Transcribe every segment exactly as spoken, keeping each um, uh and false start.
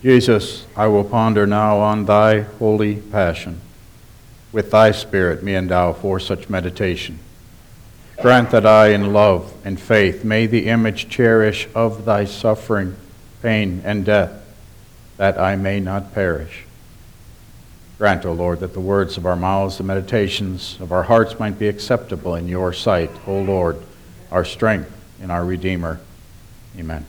Jesus, I will ponder now on thy holy passion. With thy Spirit me endow for such meditation. Grant that I in love and faith may the image cherish of thy suffering, pain, and death, that I may not perish. Grant, O Lord, that the words of our mouths, the meditations of our hearts might be acceptable in your sight, O Lord, our strength and our Redeemer. Amen.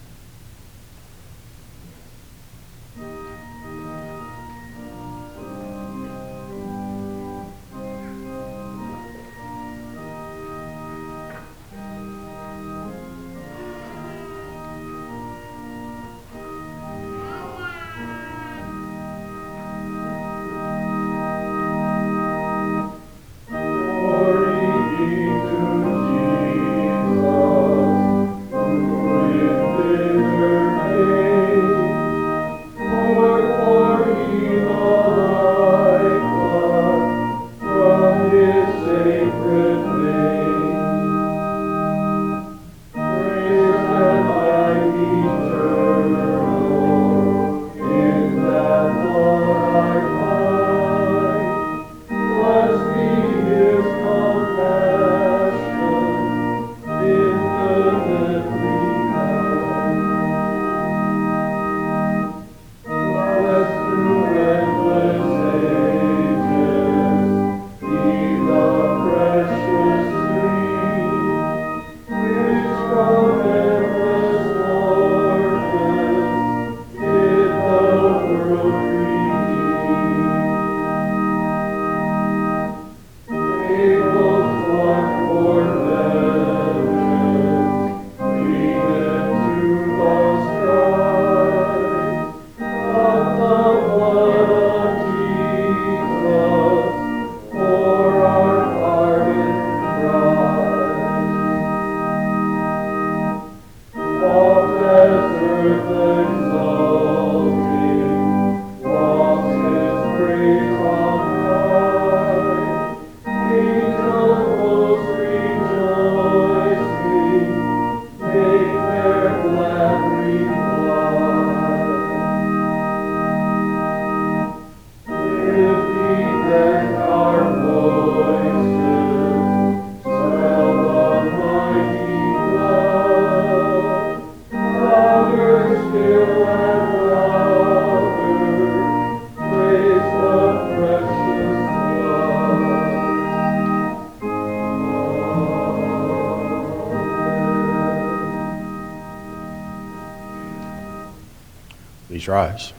Please rise.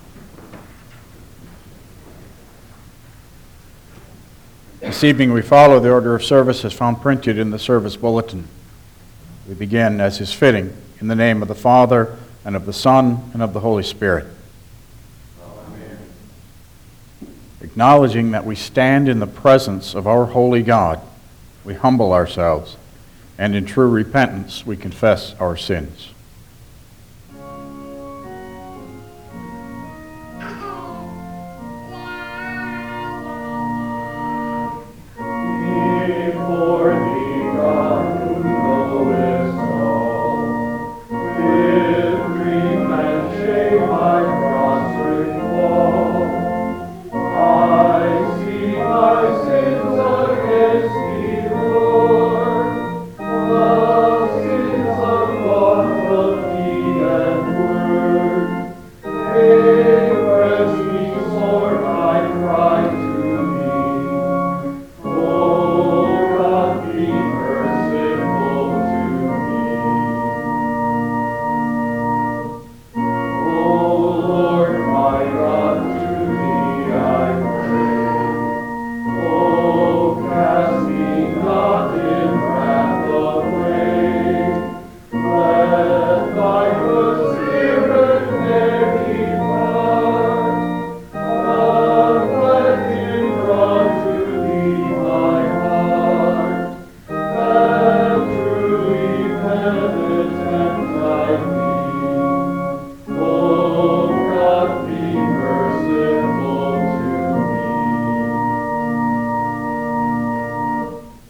This evening we follow the order of service as found printed in the service bulletin. We begin, as is fitting, in the name of the Father, and of the Son, and of the Holy Spirit. Amen. Acknowledging that we stand in the presence of our holy God, we humble ourselves, and in true repentance we confess our sins.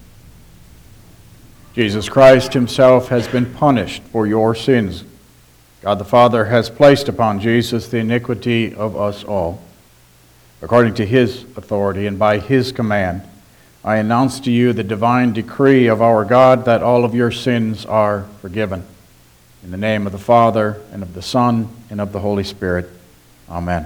Jesus Christ himself has been punished for your sins, God the Father has placed upon Jesus the iniquity of us all. According to his authority and by his command, I announce to you the divine decree of our God that all of your sins are forgiven. In the name of the Father, and of the Son, and of the Holy Spirit. Amen.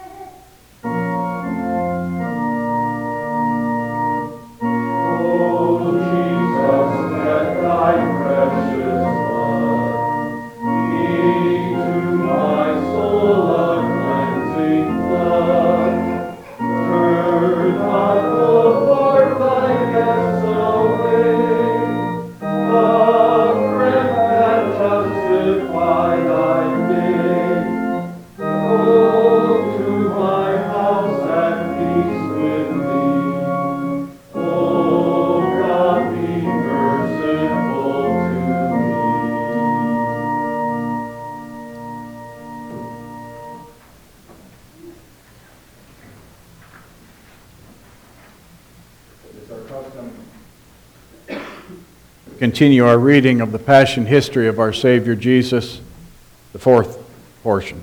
Continue our reading of the Passion history of our Savior Jesus, the fourth portion.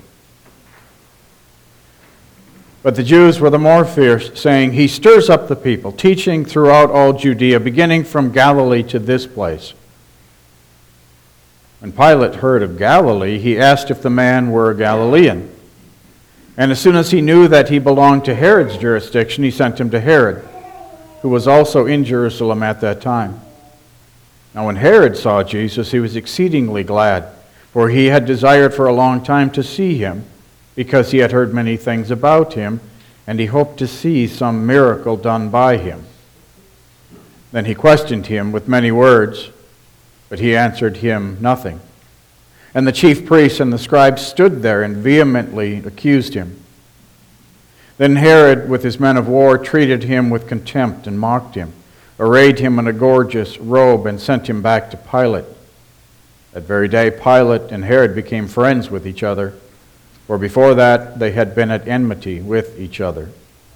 But the Jews were the more fierce, saying, He stirs up the people, teaching throughout all Judea, beginning from Galilee to this place. When Pilate heard of Galilee, he asked if the man were a Galilean. And as soon as he knew that he belonged to Herod's jurisdiction, he sent him to Herod, who was also in Jerusalem at that time. Now when Herod saw Jesus, he was exceedingly glad, for he had desired for a long time to see him, because he had heard many things about him, and he hoped to see some miracle done by him. Then he questioned him with many words, but he answered him nothing. And the chief priests and the scribes stood there and vehemently accused him. Then Herod, with his men of war, treated him with contempt and mocked him, arrayed him in a gorgeous robe, and sent him back to Pilate. That very day Pilate and Herod became friends with each other, for before that they had been at enmity with each other.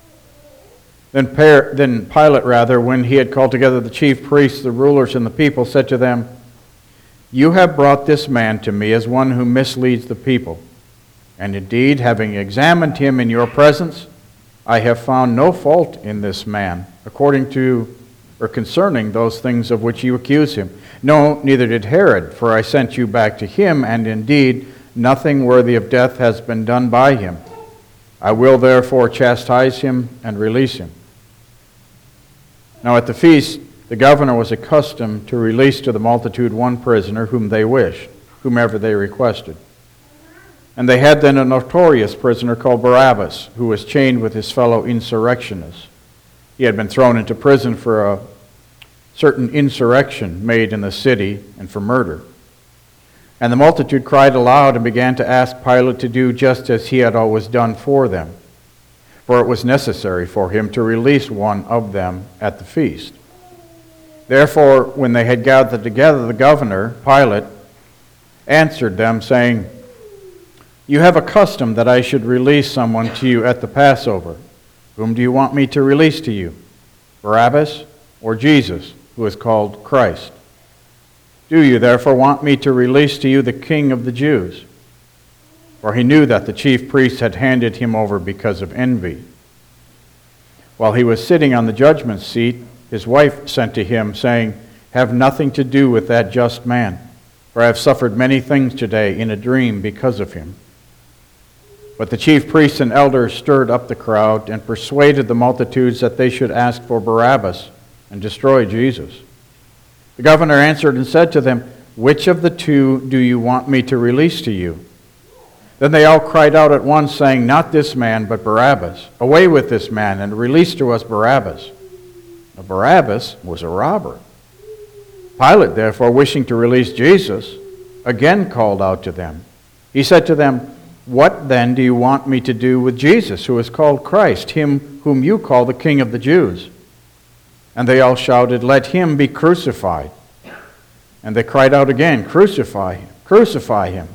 Then, per, then Pilate, rather, when he had called together the chief priests, the rulers, and the people, said to them, You have brought this man to me as one who misleads the people. And indeed, having examined him in your presence, I have found no fault in this man, according to or concerning those things of which you accuse him. No, neither did Herod, for I sent you back to him, and indeed nothing worthy of death has been done by him. I will therefore chastise him and release him. Now at the feast, the governor was accustomed to release to the multitude one prisoner whom they wished, whomever they requested. And they had then a notorious prisoner called Barabbas, who was chained with his fellow insurrectionists. He had been thrown into prison for a certain insurrection made in the city and for murder. And the multitude cried aloud and began to ask Pilate to do just as he had always done for them, for it was necessary for him to release one of them at the feast. Therefore, when they had gathered together, the governor, Pilate, answered them, saying, You have a custom that I should release someone to you at the Passover. Whom do you want me to release to you, Barabbas or Jesus, who is called Christ? Do you therefore want me to release to you the King of the Jews? For he knew that the chief priests had handed him over because of envy. While he was sitting on the judgment seat, his wife sent to him, saying, Have nothing to do with that just man, for I have suffered many things today in a dream because of him. But the chief priests and elders stirred up the crowd and persuaded the multitudes that they should ask for Barabbas and destroy Jesus. The governor answered and said to them, Which of the two do you want me to release to you? Then they all cried out at once, saying, Not this man, but Barabbas. Away with this man, and release to us Barabbas. Now Barabbas was a robber. Pilate, therefore, wishing to release Jesus, again called out to them. He said to them, What then do you want me to do with Jesus, who is called Christ, him whom you call the King of the Jews? And they all shouted, Let him be crucified. And they cried out again, Crucify him, crucify him.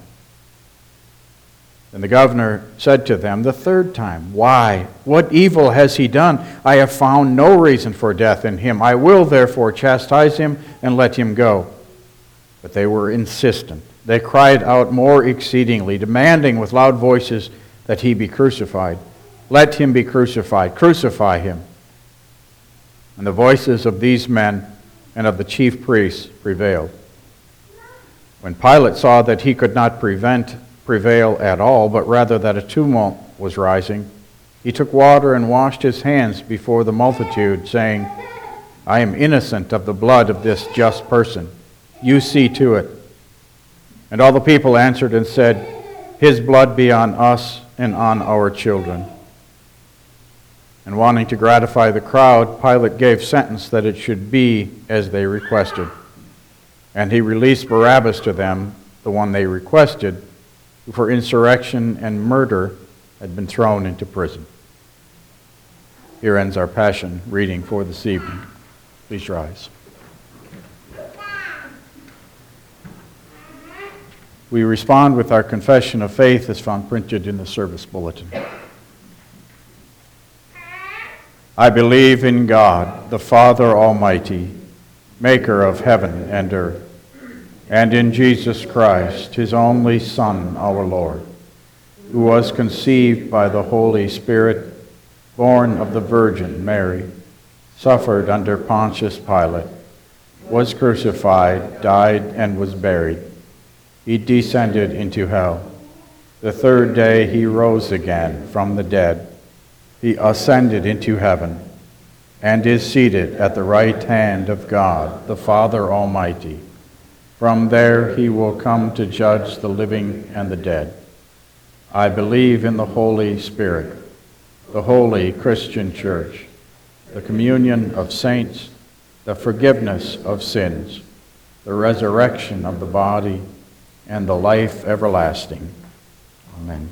Then the governor said to them the third time, Why? What evil has he done? I have found no reason for death in him. I will therefore chastise him and let him go. But they were insistent, they cried out more exceedingly, demanding with loud voices that he be crucified. Let him be crucified. Crucify him. And the voices of these men and of the chief priests prevailed. When Pilate saw that he could not prevent prevail at all, but rather that a tumult was rising, he took water and washed his hands before the multitude, saying, I am innocent of the blood of this just person. You see to it. And all the people answered and said, His blood be on us and on our children. And wanting to gratify the crowd, Pilate gave sentence that it should be as they requested. And he released Barabbas to them, the one they requested, who for insurrection and murder had been thrown into prison. Here ends our Passion reading for this evening. Please rise. We respond with our confession of faith as found printed in the service bulletin. I believe in God, the Father Almighty, maker of heaven and earth, and in Jesus Christ, his only Son, our Lord, who was conceived by the Holy Spirit, born of the Virgin Mary, suffered under Pontius Pilate, was crucified, died, and was buried. He descended into hell. The third day he rose again from the dead. He ascended into heaven and is seated at the right hand of God, the Father Almighty. From there he will come to judge the living and the dead. I believe in the Holy Spirit, the holy Christian Church, the communion of saints, the forgiveness of sins, the resurrection of the body, and the life everlasting. Amen.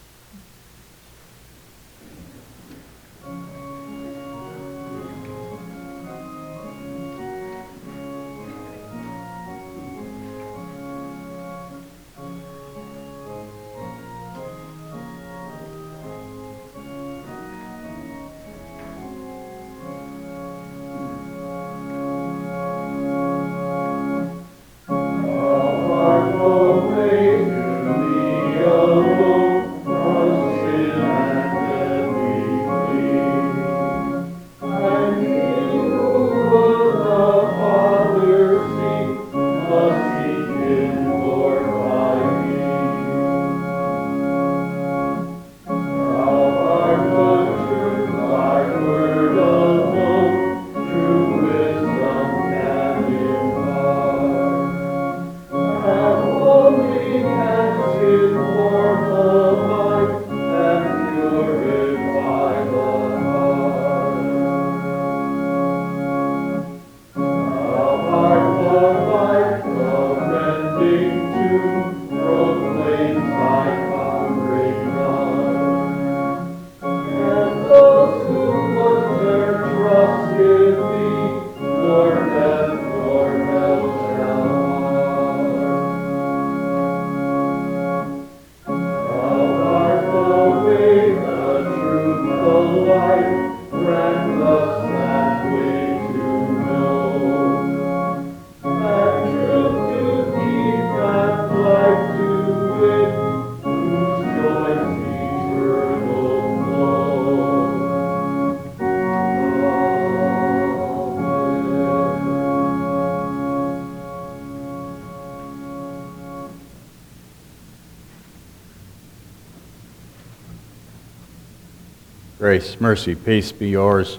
Grace, mercy, peace be yours.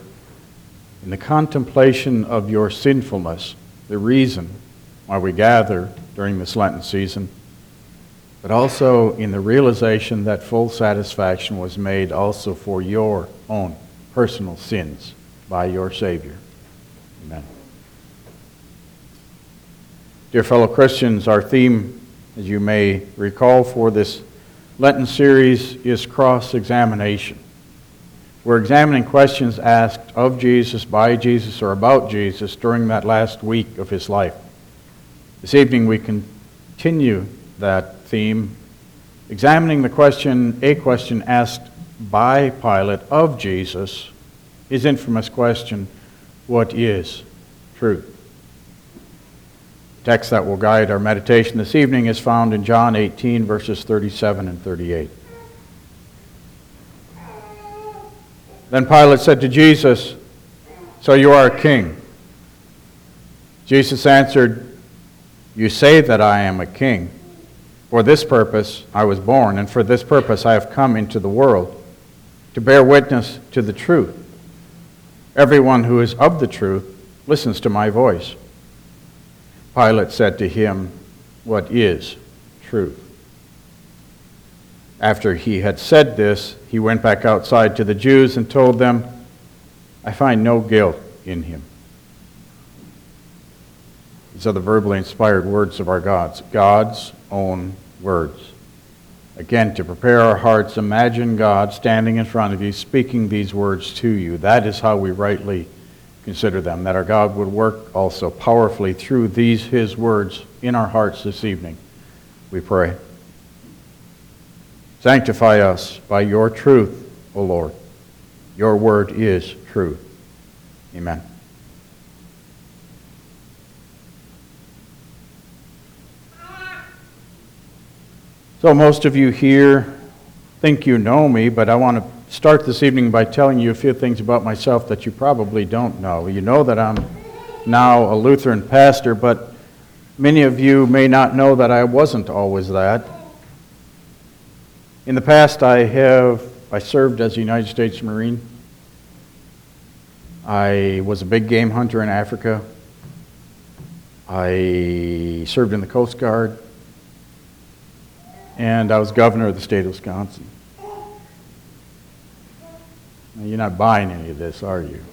In the contemplation of your sinfulness, the reason why we gather during this Lenten season, but also in the realization that full satisfaction was made also for your own personal sins by your Savior. Amen. Dear fellow Christians, our theme, as you may recall, for this Lenten series is cross-examination. We're examining questions asked of Jesus, by Jesus, or about Jesus during that last week of his life. This evening we continue that theme, examining the question, a question asked by Pilate of Jesus, his infamous question, what is truth? text that will guide our meditation this evening is found in John eighteen, verses thirty-seven and thirty-eight. Then Pilate said to Jesus, "So you are a king?" Jesus answered, "You say that I am a king. For this purpose I was born, and for this purpose I have come into the world, to bear witness to the truth. Everyone who is of the truth listens to my voice." Pilate said to him, "What is truth?" After he had said this, he went back outside to the Jews and told them, "I find no guilt in him." These are the verbally inspired words of our God's, God's own words. Again, to prepare our hearts, imagine God standing in front of you, speaking these words to you. That is how we rightly consider them, that our God would work also powerfully through these his words in our hearts this evening. We pray. Sanctify us by your truth, O Lord. Your word is truth. Amen. So most of you here think you know me, but I want to start this evening by telling you a few things about myself that you probably don't know. You know that I'm now a Lutheran pastor, but many of you may not know that I wasn't always that. In the past, I have I served as a United States Marine. I was a big game hunter in Africa. I served in the Coast Guard. And I was governor of the state of Wisconsin. Now, you're not buying any of this, are you?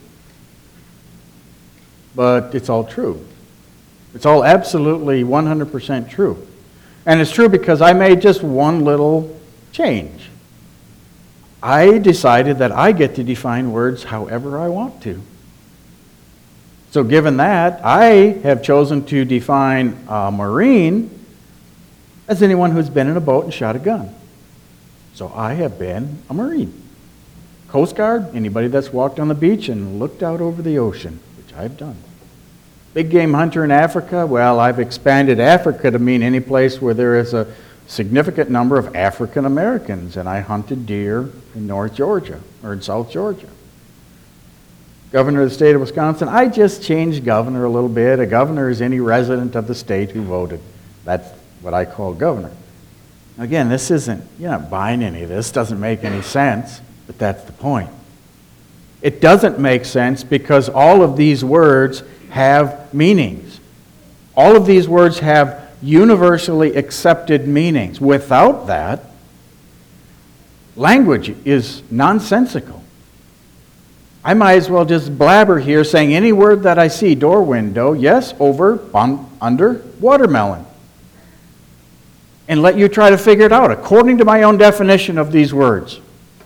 But it's all true. It's all absolutely one hundred percent true. And it's true because I made just one little change. I decided that I get to define words however I want to. So given that, I have chosen to define a Marine as anyone who's been in a boat and shot a gun. So I have been a Marine. Coast Guard, anybody that's walked on the beach and looked out over the ocean, which I've done. Big game hunter in Africa, well, I've expanded Africa to mean any place where there is a significant number of African Americans, and I hunted deer in North Georgia, or in South Georgia. Governor of the state of Wisconsin, I just changed governor a little bit. A governor is any resident of the state who voted. That's what I call governor. Again, this isn't, you're not buying any of this, doesn't make any sense, but that's the point. It doesn't make sense because all of these words have meanings. All of these words have universally accepted meanings. Without that, language is nonsensical. I might as well just blabber here saying any word that I see, door window, yes, over, on, under, watermelon. And let you try to figure it out according to my own definition of these words.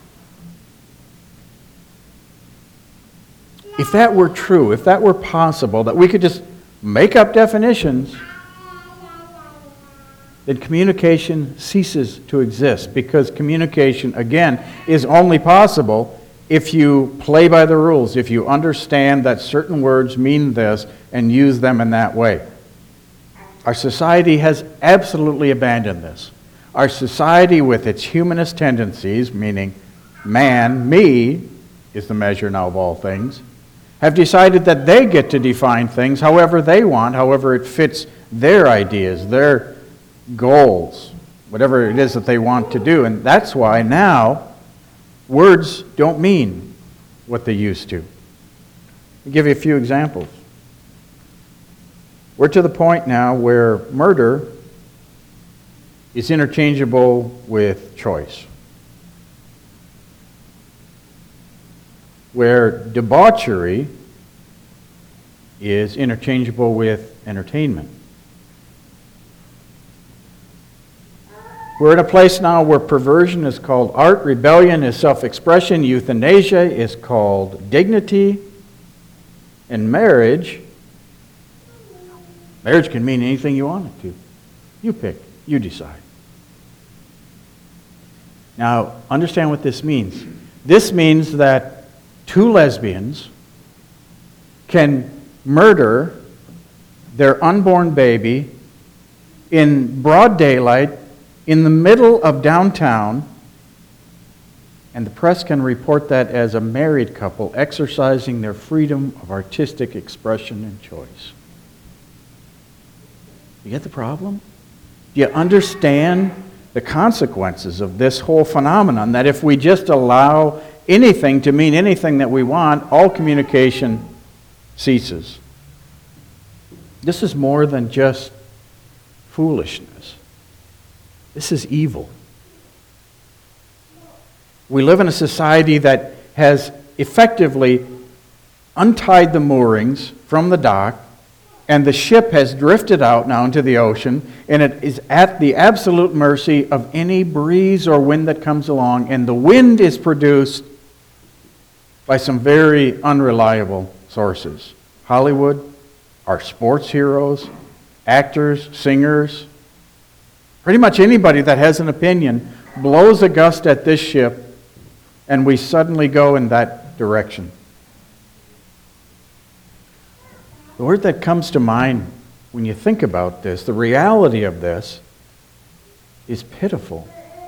If that were true, if that were possible, that we could just make up definitions, then communication ceases to exist, because communication, again, is only possible if you play by the rules, if you understand that certain words mean this and use them in that way. Our society has absolutely abandoned this. Our society, with its humanist tendencies, meaning man, me, is the measure now of all things, have decided that they get to define things however they want, however it fits their ideas, their goals, whatever it is that they want to do. And that's why now words don't mean what they used to. I'll give you a few examples. We're to the point now where murder is interchangeable with choice. Where debauchery is interchangeable with entertainment. We're at a place now where perversion is called art, rebellion is self-expression, euthanasia is called dignity, and marriage, marriage can mean anything you want it to. You pick, you decide. Now, understand what this means. This means that two lesbians can murder their unborn baby in broad daylight in the middle of downtown, and the press can report that as a married couple exercising their freedom of artistic expression and choice. You get the problem? Do you understand the consequences of this whole phenomenon, that if we just allow anything to mean anything that we want, all communication ceases? This is more than just foolishness. This is evil. We live in a society that has effectively untied the moorings from the dock, and the ship has drifted out now into the ocean, and it is at the absolute mercy of any breeze or wind that comes along, and the wind is produced by some very unreliable sources. Hollywood, our sports heroes, actors, singers, pretty much anybody that has an opinion blows a gust at this ship, and we suddenly go in that direction. The word that comes to mind when you think about this, the reality of this, is pitiful.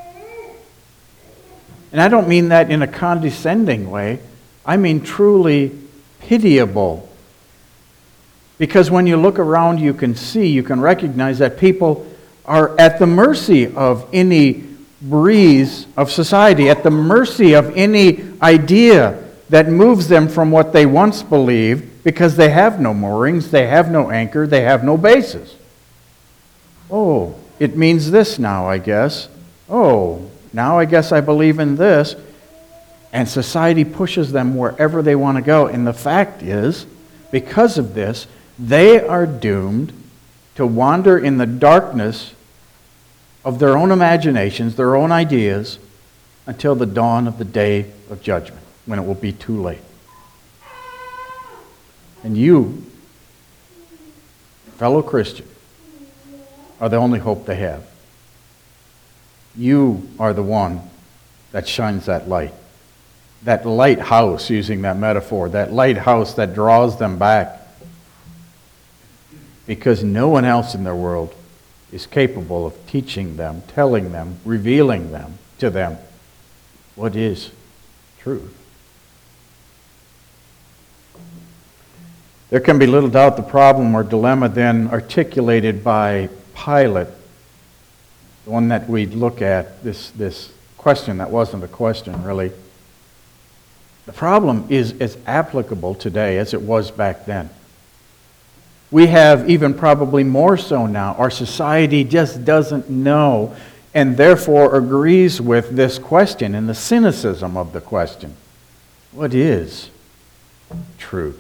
And I don't mean that in a condescending way. I mean truly pitiable. Because when you look around, you can see, you can recognize that people are at the mercy of any breeze of society, at the mercy of any idea that moves them from what they once believed, because they have no moorings, they have no anchor, they have no basis. Oh, it means this now, I guess. Oh, now I guess I believe in this. And society pushes them wherever they want to go. And the fact is, because of this, they are doomed to wander in the darkness of their own imaginations, their own ideas, until the dawn of the day of judgment, when it will be too late. And you, fellow Christian, are the only hope they have. You are the one that shines that light. That lighthouse, using that metaphor, that lighthouse that draws them back. Because no one else in their world is capable of teaching them, telling them, revealing them to them what is truth. There can be little doubt the problem or dilemma then articulated by Pilate, the one that we look at, this, this question that wasn't a question really. The problem is as applicable today as it was back then. We have even probably more so now. Our society just doesn't know and therefore agrees with this question and the cynicism of the question. What is truth?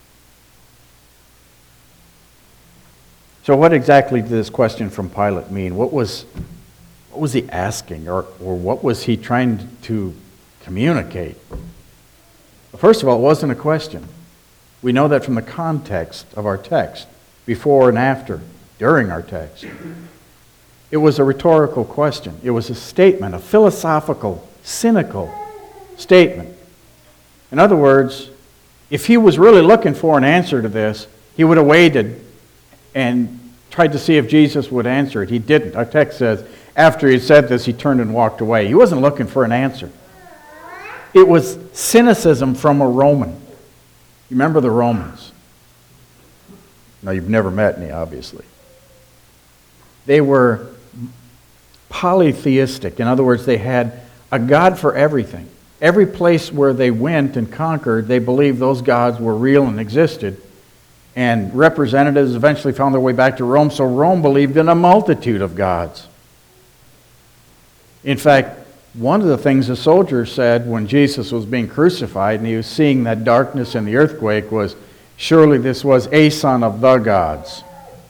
So what exactly did this question from Pilate mean? What was, what was he asking, or, or what was he trying to communicate? Well, first of all, it wasn't a question. We know that from the context of our text, before and after, during our text. It was a rhetorical question. It was a statement, a philosophical, cynical statement. In other words, if he was really looking for an answer to this, he would have waited and tried to see if Jesus would answer it. He didn't. Our text says, after he said this, he turned and walked away. He wasn't looking for an answer. It was cynicism from a Roman. You remember the Romans? Now, you've never met any, obviously. They were polytheistic. In other words, they had a god for everything. Every place where they went and conquered, they believed those gods were real and existed. And representatives eventually found their way back to Rome, so Rome believed in a multitude of gods. In fact, one of the things the soldiers said when Jesus was being crucified and he was seeing that darkness and the earthquake was, surely this was a son of the gods.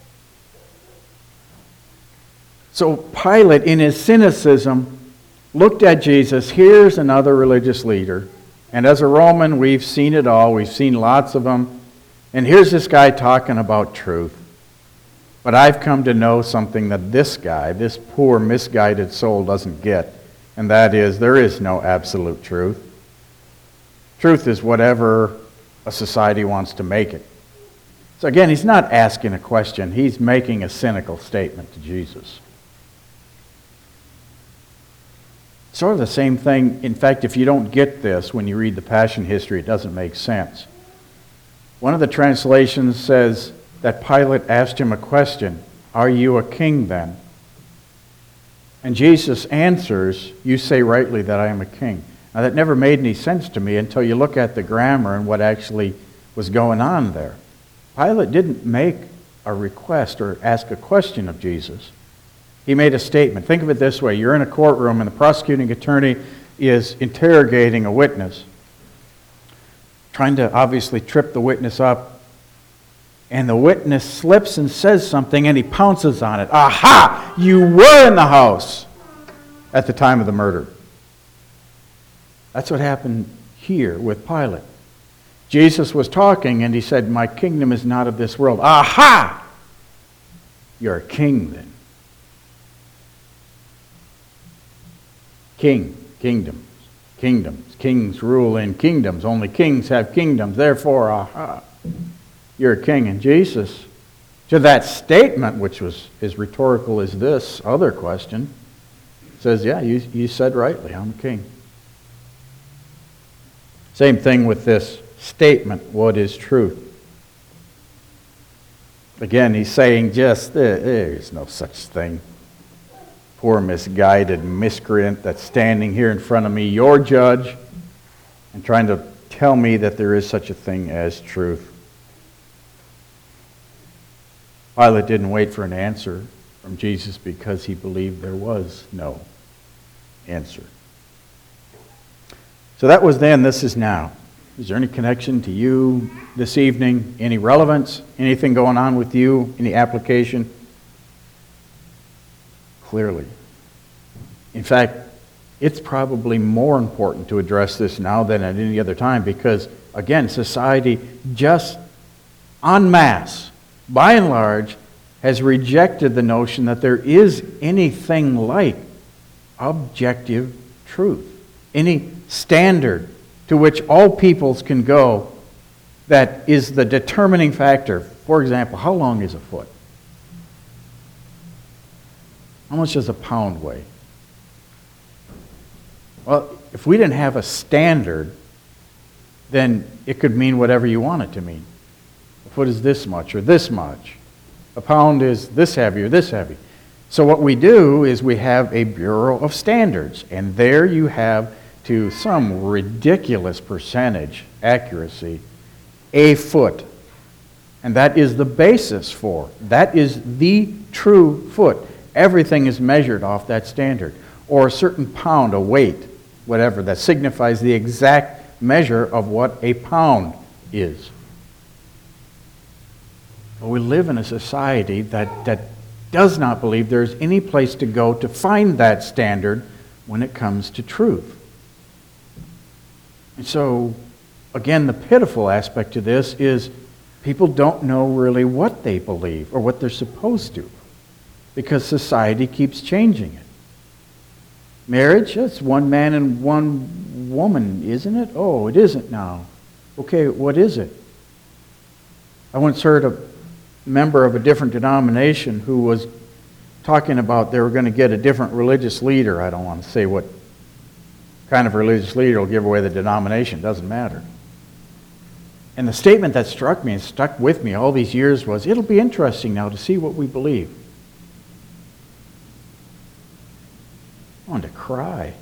So Pilate, in his cynicism, looked at Jesus. Here's another religious leader. And as a Roman, we've seen it all. We've seen lots of them. And here's this guy talking about truth. But I've come to know something that this guy, this poor, misguided soul doesn't get. And that is, there is no absolute truth. Truth is whatever a society wants to make it. So again, he's not asking a question. He's making a cynical statement to Jesus. Sort of the same thing. In fact, if you don't get this when you read the Passion history, it doesn't make sense. One of the translations says that Pilate asked him a question, "Are you a king then?" And Jesus answers, "You say rightly that I am a king." Now that never made any sense to me until you look at the grammar and what actually was going on there. Pilate didn't make a request or ask a question of Jesus. He made a statement. Think of it this way. You're in a courtroom and the prosecuting attorney is interrogating a witness, trying to obviously trip the witness up. And the witness slips and says something and he pounces on it. Aha! You were in the house at the time of the murder. That's what happened here with Pilate. Jesus was talking and he said, "My kingdom is not of this world." Aha! You're a king then. King, kingdoms, kingdoms. Kings rule in kingdoms. Only kings have kingdoms. Therefore, aha, you're a king. And Jesus, to that statement, which was as rhetorical as this other question, says, yeah, you, you said rightly, I'm a king. Same thing with this statement, what is truth? Again, he's saying just, there is no such thing. Poor misguided miscreant that's standing here in front of me, your judge, and trying to tell me that there is such a thing as truth. Pilate didn't wait for an answer from Jesus because he believed there was no answer. So that was then, this is now. Is there any connection to you this evening? Any relevance? Anything going on with you? Any application? Clearly. In fact, it's probably more important to address this now than at any other time because, again, society just en masse, by and large, has rejected the notion that there is anything like objective truth, any standard to which all peoples can go that is the determining factor. For example, how long is a foot? How much does a pound weigh? Well, if we didn't have a standard, then it could mean whatever you want it to mean. A foot is this much or this much. A pound is this heavy or this heavy. So what we do is we have a Bureau of Standards, and there you have, to some ridiculous percentage accuracy, a foot. And that is the basis for, that is the true foot. Everything is measured off that standard. Or a certain pound, a weight, whatever, that signifies the exact measure of what a pound is. But we live in a society that, that does not believe there's any place to go to find that standard when it comes to truth. And so, again, the pitiful aspect to this is people don't know really what they believe or what they're supposed to because society keeps changing it. Marriage, it's one man and one woman, isn't it? Oh, it isn't now. Okay, what is it? I once heard a member of a different denomination who was talking about they were going to get a different religious leader. I don't want to say what kind of religious leader will give away the denomination. Doesn't matter. And the statement that struck me and stuck with me all these years was, it'll be interesting now to see what we believe. I wanted to cry.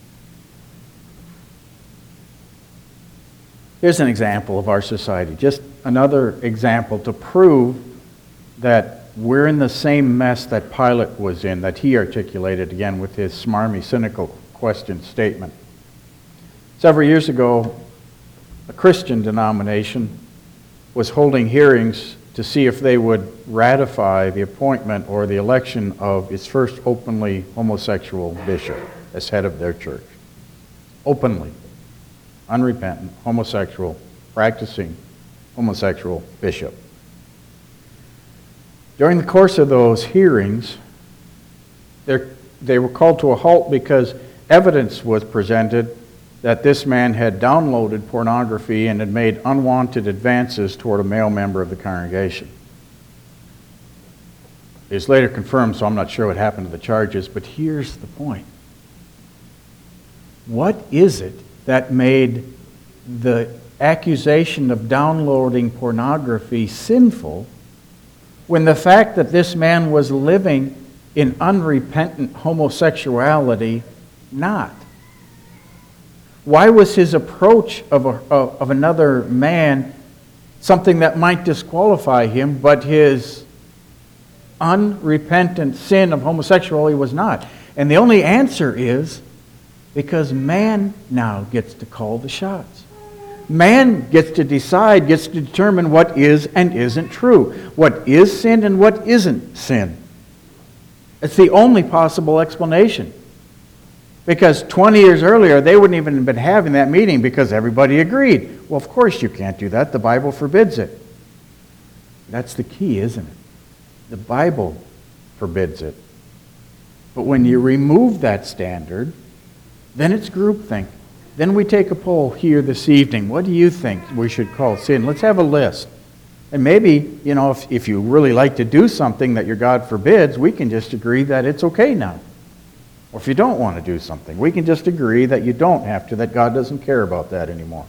Here's an example of our society. Just another example to prove that we're in the same mess that Pilate was in, that he articulated again with his smarmy, cynical question statement. Several years ago, a Christian denomination was holding hearings to see if they would ratify the appointment or the election of its first openly homosexual bishop as head of their church. Openly, unrepentant, homosexual, practicing homosexual bishop. During the course of those hearings, they were called to a halt because evidence was presented that this man had downloaded pornography and had made unwanted advances toward a male member of the congregation. It was later confirmed, so I'm not sure what happened to the charges, but here's the point. What is it that made the accusation of downloading pornography sinful when the fact that this man was living in unrepentant homosexuality not? Why was his approach of, a, of another man something that might disqualify him, but his unrepentant sin of homosexuality was not? And the only answer is because man now gets to call the shots. Man gets to decide, gets to determine what is and isn't true, what is sin and what isn't sin. It's the only possible explanation. Because twenty years earlier, they wouldn't even have been having that meeting because everybody agreed. Well, of course you can't do that. The Bible forbids it. That's the key, isn't it? The Bible forbids it. But when you remove that standard, then it's groupthink. Then we take a poll here this evening. What do you think we should call sin? Let's have a list. And maybe, you know, if, if you really like to do something that your God forbids, we can just agree that it's okay now. Or if you don't want to do something, we can just agree that you don't have to, that God doesn't care about that anymore.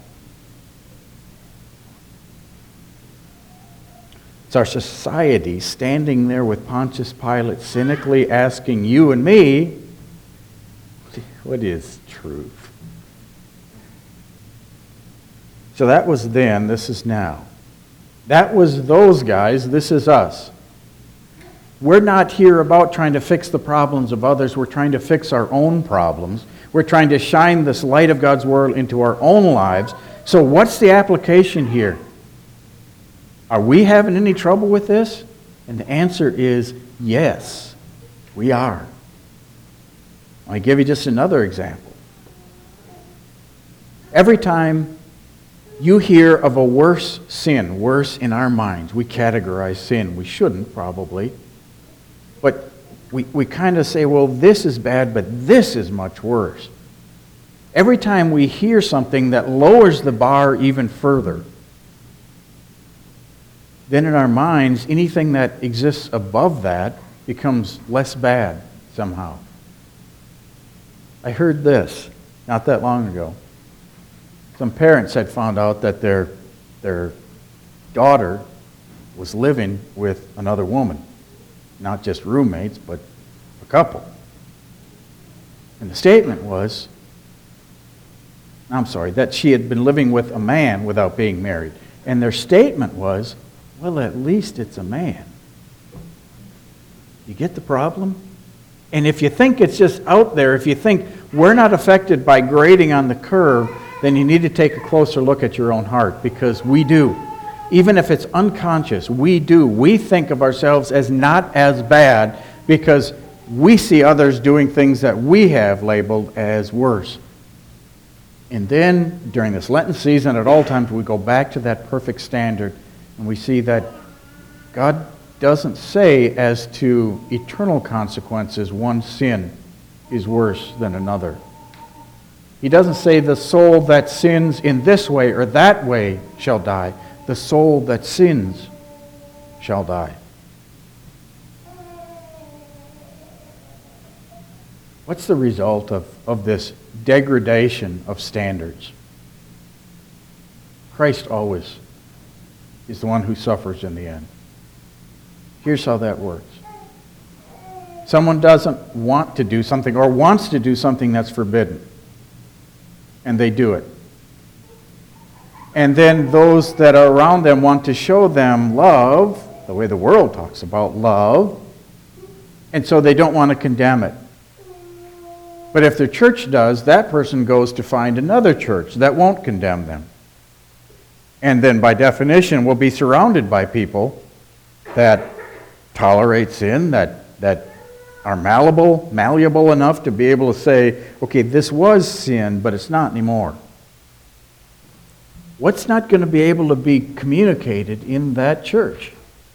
It's our society standing there with Pontius Pilate cynically asking you and me, what is truth? So that was then, this is now. That was those guys, this is us. We're not here about trying to fix the problems of others. We're trying to fix our own problems. We're trying to shine this light of God's Word into our own lives. So what's the application here? Are we having any trouble with this? And the answer is yes, we are. I'll give you just another example. Every time you hear of a worse sin, worse in our minds, we categorize sin. We shouldn't, probably. But we, we kind of say, well, this is bad, but this is much worse. Every time we hear something that lowers the bar even further, then in our minds, anything that exists above that becomes less bad somehow. I heard this not that long ago. Some parents had found out that their, their daughter was living with another woman. Not just roommates, but a couple. And the statement was, I'm sorry, that she had been living with a man without being married. And their statement was, well, at least it's a man. You get the problem? And if you think it's just out there, if you think we're not affected by grading on the curve, then you need to take a closer look at your own heart, because we do. Even if it's unconscious, we do. We think of ourselves as not as bad because we see others doing things that we have labeled as worse. And then, during this Lenten season, at all times, we go back to that perfect standard, and we see that God doesn't say as to eternal consequences, one sin is worse than another. He doesn't say the soul that sins in this way or that way shall die. The soul that sins shall die. What's the result of, of this degradation of standards? Christ always is the one who suffers in the end. Here's how that works. Someone doesn't want to do something or wants to do something that's forbidden, and they do it. And then those that are around them want to show them love, the way the world talks about love, and so they don't want to condemn it. But if the church does, that person goes to find another church that won't condemn them. And then by definition will be surrounded by people that tolerate sin, that, that are malleable, malleable enough to be able to say, okay, this was sin, but it's not anymore. What's not going to be able to be communicated in that church?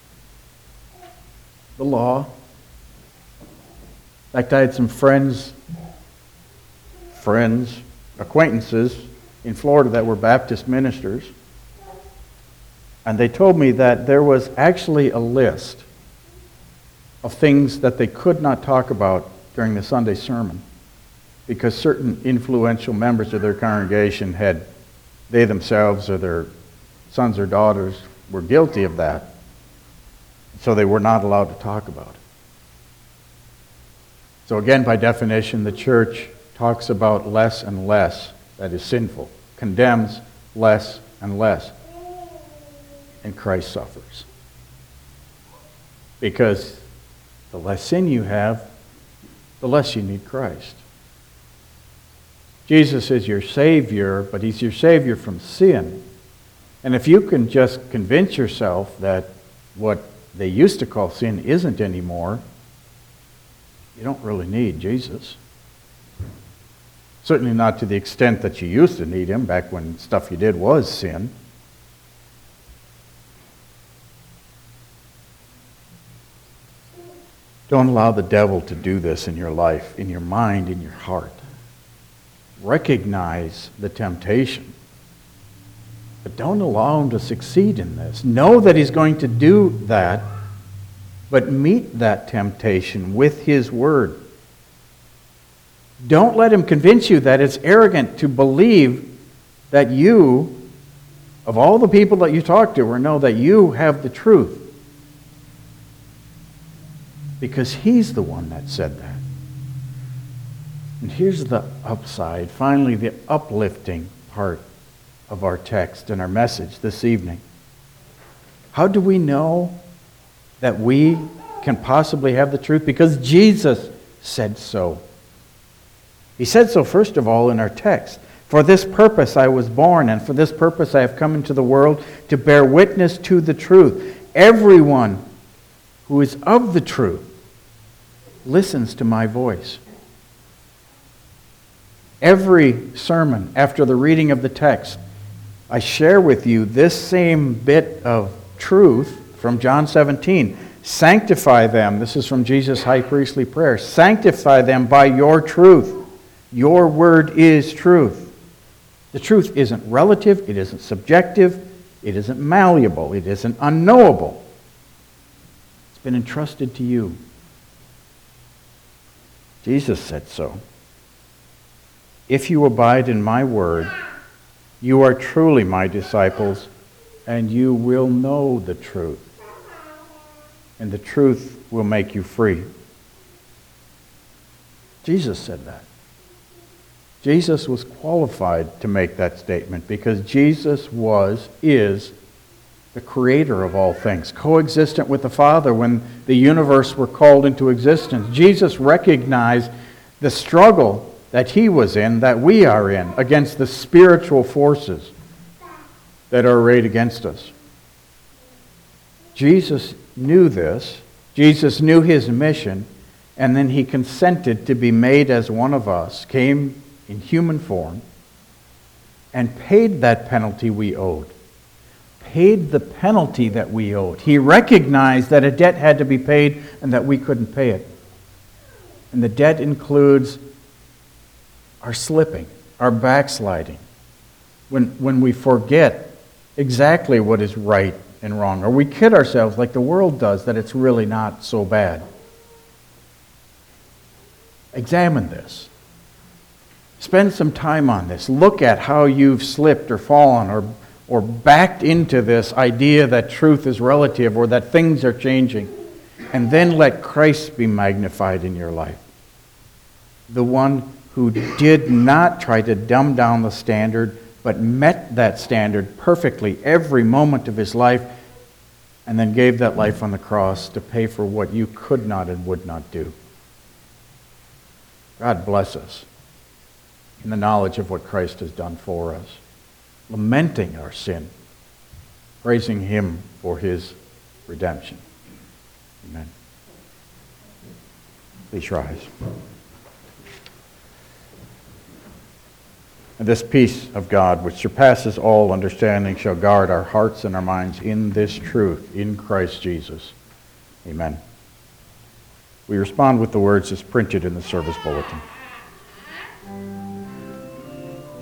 The law. In fact, I had some friends, friends, acquaintances in Florida that were Baptist ministers, and they told me that there was actually a list of things that they could not talk about during the Sunday sermon because certain influential members of their congregation had, they themselves or their sons or daughters were guilty of that, so they were not allowed to talk about it. So again, by definition, the church talks about less and less that is sinful, condemns less and less, and Christ suffers. Because the less sin you have, the less you need Christ. Jesus is your Savior, but He's your Savior from sin. And if you can just convince yourself that what they used to call sin isn't anymore, you don't really need Jesus. Certainly not to the extent that you used to need Him back when stuff you did was sin. Don't allow the devil to do this in your life, in your mind, in your heart. Recognize the temptation, but don't allow him to succeed in this. Know that he's going to do that, but meet that temptation with his word. Don't let him convince you that it's arrogant to believe that you, of all the people that you talk to, or know that you have the truth. Because he's the one that said that. And here's the upside, finally the uplifting part of our text and our message this evening. How do we know that we can possibly have the truth? Because Jesus said so. He said so, first of all, in our text. For this purpose I was born, and for this purpose I have come into the world, to bear witness to the truth. Everyone who is of the truth listens to my voice. Every sermon after the reading of the text, I share with you this same bit of truth from John seventeen. Sanctify them. This is from Jesus' high priestly prayer. Sanctify them by your truth. Your word is truth. The truth isn't relative. It isn't subjective. It isn't malleable. It isn't unknowable. It's been entrusted to you. Jesus said so. If you abide in my word, you are truly my disciples, and you will know the truth. And the truth will make you free. Jesus said that. Jesus was qualified to make that statement because Jesus was, is, the creator of all things, coexistent with the Father when the universe were called into existence. Jesus recognized the struggle that he was in, that we are in, against the spiritual forces that are arrayed against us. Jesus knew this. Jesus knew his mission, and then he consented to be made as one of us, came in human form, and paid that penalty we owed. Paid the penalty that we owed. He recognized that a debt had to be paid and that we couldn't pay it. And the debt includes our slipping, our backsliding, when, when we forget exactly what is right and wrong, or we kid ourselves like the world does that it's really not so bad. Examine this. Spend some time on this. Look at how you've slipped or fallen or, or backed into this idea that truth is relative or that things are changing. And then let Christ be magnified in your life. The one who did not try to dumb down the standard, but met that standard perfectly every moment of his life, and then gave that life on the cross to pay for what you could not and would not do. God bless us in the knowledge of what Christ has done for us, lamenting our sin, praising him for his redemption. Amen. Please rise. And this peace of God, which surpasses all understanding, shall guard our hearts and our minds in this truth, in Christ Jesus. Amen. We respond with the words as printed in the service bulletin.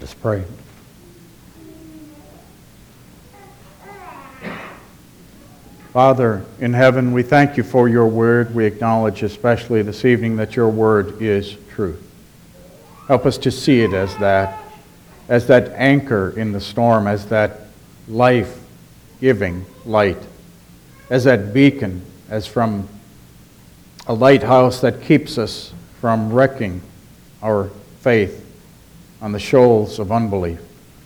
Let us pray. Father in heaven, we thank you for your word. We acknowledge especially this evening that your word is truth. Help us to see it as that, as that anchor in the storm, as that life-giving light, as that beacon, as from a lighthouse that keeps us from wrecking our faith on the shoals of unbelief.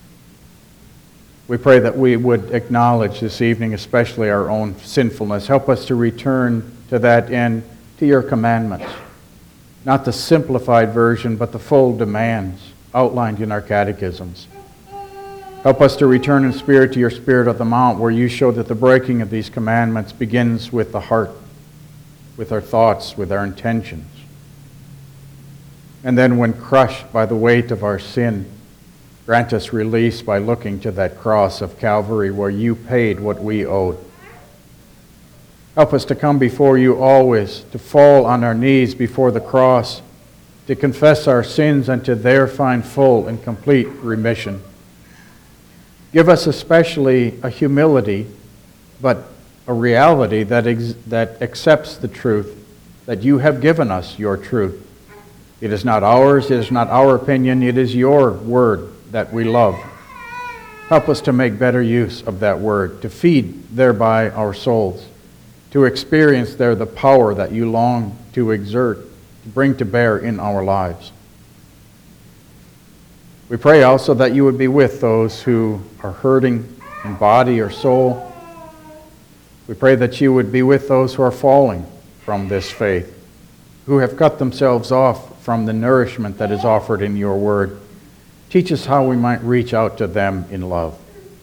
We pray that we would acknowledge this evening, especially our own sinfulness. Help us to return to that end, to your commandments. Not the simplified version, but the full demands outlined in our catechisms. Help us to return in spirit to your Spirit of the Mount, where you show that the breaking of these commandments begins with the heart, with our thoughts, with our intentions. And then when crushed by the weight of our sin, grant us release by looking to that cross of Calvary where you paid what we owed. Help us to come before you always, to fall on our knees before the cross, to confess our sins and to there find full and complete remission. Give us especially a humility, but a reality that, ex- that accepts the truth that you have given us your truth. It is not ours, it is not our opinion, it is your word that we love. Help us to make better use of that word, to feed thereby our souls, to experience there the power that you long to exert, to bring to bear in our lives. We pray also that you would be with those who are hurting in body or soul. We pray that you would be with those who are falling from this faith, who have cut themselves off from the nourishment that is offered in your word. Teach us how we might reach out to them in love.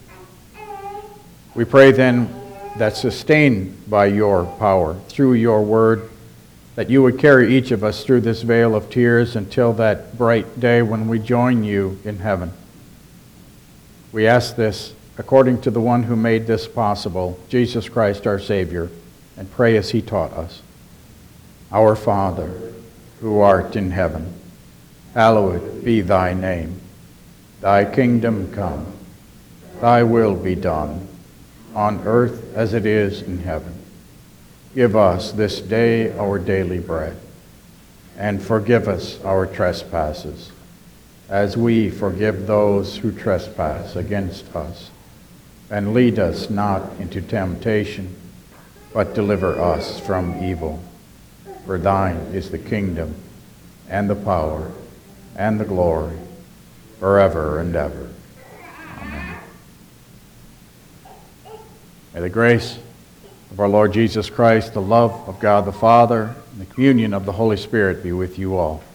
We pray then that, sustained by your power, through your word, that you would carry each of us through this vale of tears until that bright day when we join you in heaven. We ask this according to the one who made this possible, Jesus Christ our Savior, and pray as he taught us. Our Father, who art in heaven, hallowed be thy name. Thy kingdom come, thy will be done, on earth as it is in heaven. Give us this day our daily bread, and forgive us our trespasses, as we forgive those who trespass against us. And lead us not into temptation, but deliver us from evil. For thine is the kingdom, and the power, and the glory, forever and ever. Amen. May the grace of our Lord Jesus Christ, the love of God the Father, and the communion of the Holy Spirit be with you all.